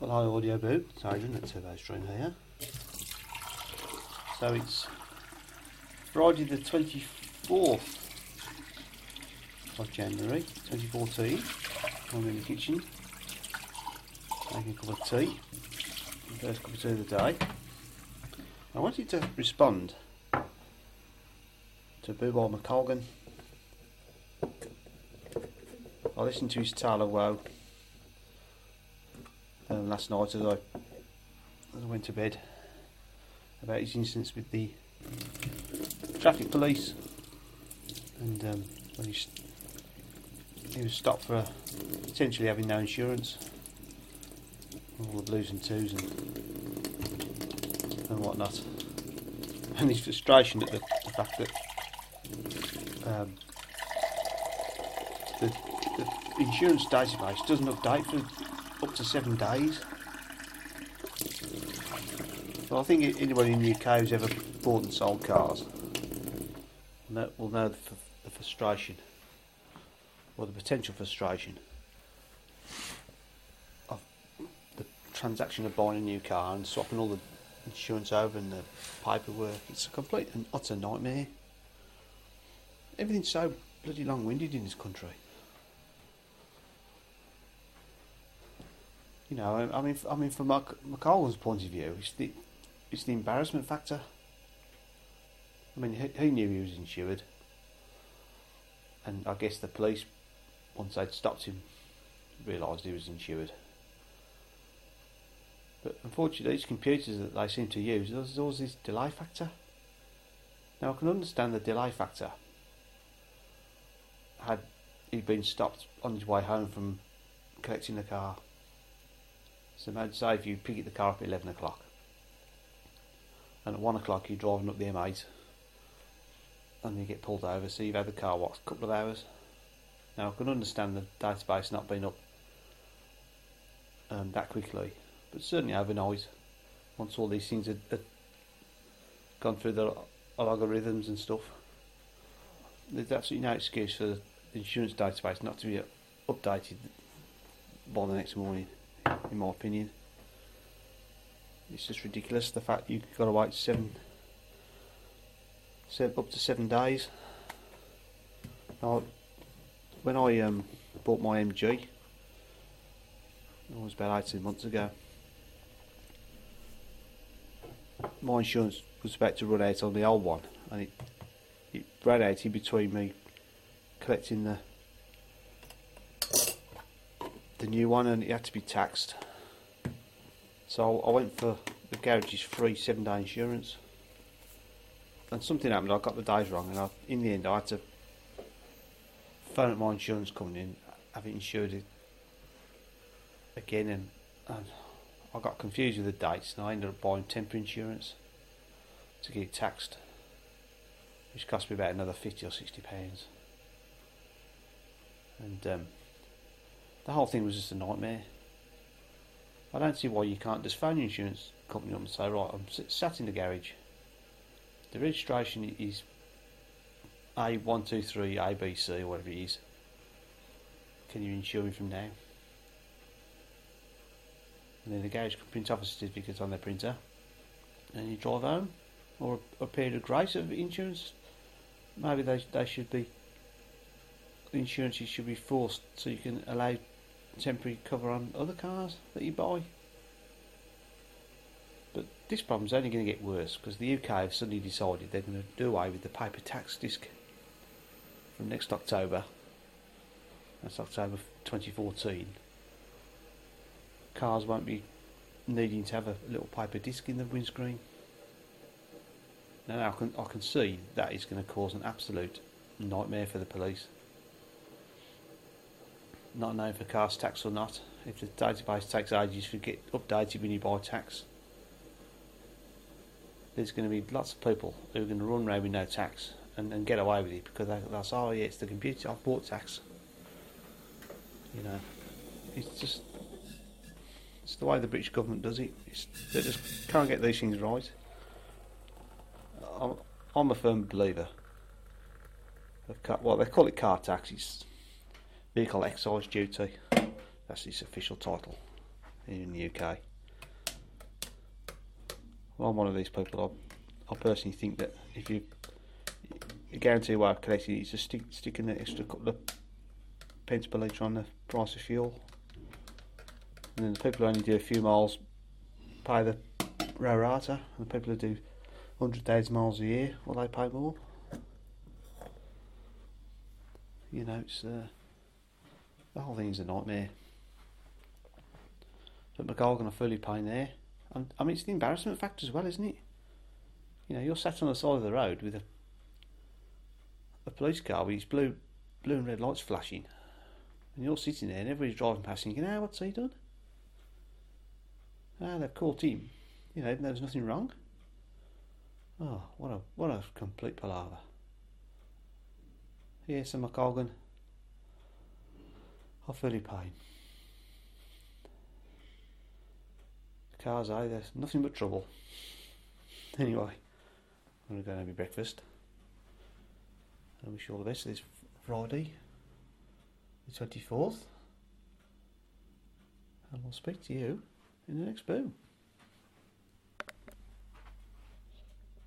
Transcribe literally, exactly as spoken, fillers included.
Hello Audio Boo, it's Adrian at Turbo Stream here. So it's Friday the twenty-fourth of January twenty fourteen. I'm in the kitchen making a cup of tea, the first cup of tea of the day. I wanted to respond to Boo Boy McColgan. I listened to his tale of woe um, last night as I, as I went to bed about his incidents with the traffic police, and um, when he, he was stopped for uh, potentially having no insurance, all the blues and twos and, and whatnot, and his frustration at the, the fact that um, the, the insurance database doesn't update for up to seven days. Well, I think anybody in the U K who's ever bought and sold cars will know the, the frustration, or the potential frustration, of the transaction of buying a new car and swapping all the insurance over and the paperwork. It's a complete and utter nightmare. Everything's so bloody long-winded in this country. You know, I mean, I mean, from McColgan's point of view, it's the it's the embarrassment factor. I mean, he, he knew he was insured, and I guess the police, once they'd stopped him, realised he was insured. But unfortunately, these computers that they seem to use, there's always this delay factor. Now, I can understand the delay factor. Had he been stopped on his way home from collecting the car. So maybe say if you pick the car up at eleven o'clock, and at one o'clock you're driving up the M eight, and you get pulled over, so you've had the car, what, a couple of hours? Now I can understand the database not being up um, that quickly, but certainly overnight, once all these things had, had gone through the algorithms and stuff, there's absolutely no excuse for the insurance database not to be updated by the next morning. In my opinion, it's just ridiculous, the fact you've got to wait seven, seven up to seven days. Now, when I um, bought my M G, it was about eighteen months ago, my insurance was about to run out on the old one, and it, it ran out in between me collecting the the new one, and it had to be taxed. So I went for the garage's free seven day insurance, and something happened. I got the days wrong, and I, in the end I had to phone up my insurance company and have it insured it again, and, and I got confused with the dates, and I ended up buying temporary insurance to get it taxed, which cost me about another fifty or sixty pounds, and um, the whole thing was just a nightmare. I don't see why you can't just phone your insurance company up and say, right, I'm sat in the garage, the registration is A one two three A B C or whatever it is, can you insure me from now? And then the garage can print off a certificate on their printer, and you drive home. Or a, a period of grace of insurance. Maybe they, they should be, the insurances should be forced so you can allow temporary cover on other cars that you buy. But this problem's only going to get worse, because the U K have suddenly decided they're going to do away with the paper tax disc from next October. That's October twenty fourteen. Cars won't be needing to have a little paper disc in the windscreen. Now I can, I can see that is going to cause an absolute nightmare for the police. Not knowing if a car's taxed or not, if the database takes ages to get updated when you buy tax, there's going to be lots of people who are going to run around with no tax and, and get away with it, because they, they'll say, oh yeah, it's the computer, I've bought tax. You know, it's just, it's the way the British government does it. It's, they just can't get these things right. I'm, I'm a firm believer of car, well, they call it car tax, it's vehicle excise duty, that's its official title. in the U K. Well, I'm one of these people. I, I personally think that if you, the guarantee way of collecting it is just stick, sticking an extra couple of pence per litre on the price of fuel. And then the people who only do a few miles pay the pro rata, and the people who do one hundred thousand miles a year, well, they pay more. You know, it's uh, the whole thing's a nightmare. But McColgan are fully paying there. And, I mean, it's the embarrassment factor as well, isn't it? You know, you're sat on the side of the road with a a police car with his blue, blue and red lights flashing, and you're sitting there, and everybody's driving past, thinking, "Ah, what's he done? Ah, they've caught him. You know, there was nothing wrong." Oh, what a what a complete palaver. Yes, I'm McColgan. I'll fully pay. Cars, eh? There's nothing but trouble. Anyway, I'm going to go and have my breakfast. I wish you all the best of this Friday, the twenty-fourth. And I'll speak to you in the next boom.